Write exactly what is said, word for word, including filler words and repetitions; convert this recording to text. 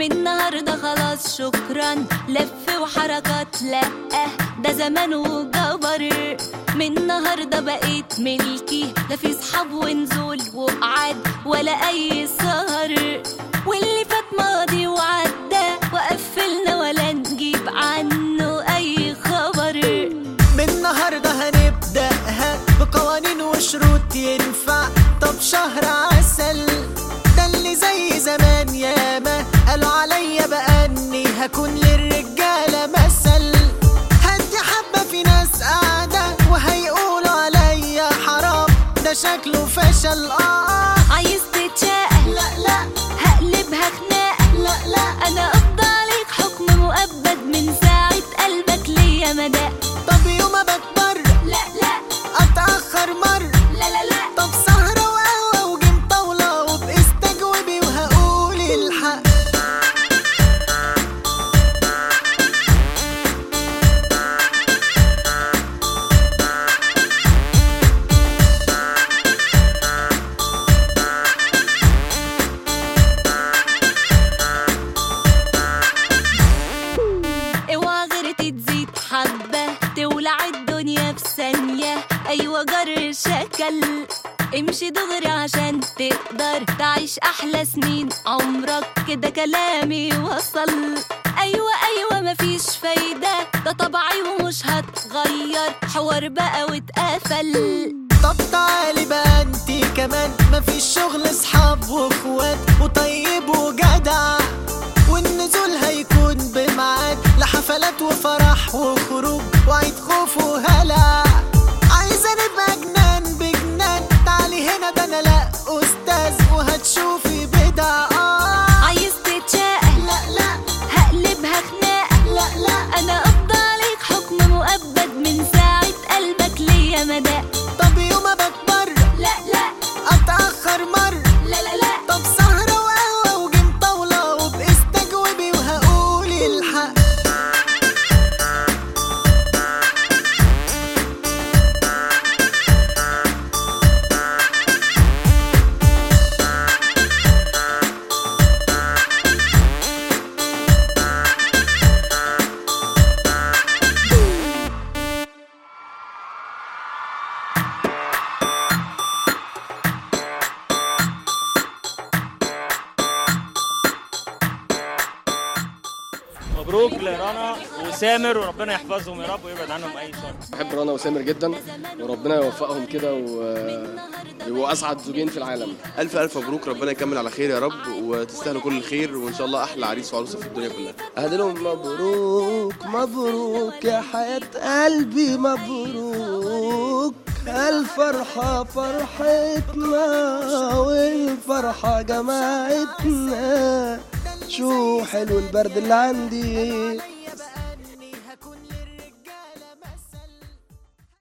من النهارده خلاص شكرا، لف وحركات لأ ده زمان وجبر. من النهارده بقيت ملكي، لا في صحاب ونزول وقعد ولا اي سهر، واللي فات ماضي وعدى وقفلنا ولا نجيب عنه اي خبر. من النهارده هنبدأها بقوانين وشروط ينفع، طب شهر عسل ده اللي زي زمان ياما قالوا عليا بقى اني هكون للرجالة مثل. هدي حبة في ناس قاعدة وهيقولوا عليا حرام، ده شكله فشل. اه عايز تتشاقى؟ لا لا هقلبها خناقة. لا لا انا قبض عليك حكم مؤبد من ساعة قلبك ليا مدى. طب يوم بكبر؟ لا لا اتأخر مر؟ لا لا لا طب سهرة وقهوة وجيم طاولة وباستجوبي وهقول الحق. اوعى غيرتي تزيد حبة تولع الدنيا في ثانية. ايوه جر شكل امشي دغري عشان تقدر تعيش احلى سنين عمرك، كده كلامي وصل. ايوه ايوه مفيش فايدة ده طبعي ومش هتغير، حوار بقى واتقفل. طب تعالي بقى انتي كمان، مفيش شغل صحاب واخوات وطيب وجدع، والنزول هيكون بميعاد لحفلات وفرح وخروج وعيد خوف وهلع. عايزة نبقى جنان بجنان، تعالي هنا ده انا لا استاذ وهتشوفي بدع. آه عايز تتشاقى؟ لا لا هقلبها خناقة. لا لا انا قبض عليك حكم مؤبد من ساعة قلبك ليا مدى. طب يوم بكبر؟ لا لا اتأخر مر؟ لا لا لا طب سهرة وقهوة وجيم طاولة وباستجوبي وهقول الحق. مبروك لرنا وسامر، وربنا يحفظهم يا رب ويبعد عنهم اي شر. بحب رنا وسامر جدا وربنا يوفقهم كده ويبقوا اسعد زوجين في العالم. الف الف مبروك، ربنا يكمل على خير يا رب، وتستاهلوا كل الخير، وان شاء الله احلى عريس وعروسه في الدنيا كلها. اهدي لهم مبروك مبروك يا حياة قلبي مبروك، الفرحة فرحتنا والفرحة جماعتنا، شو حلو البرد اللي عندي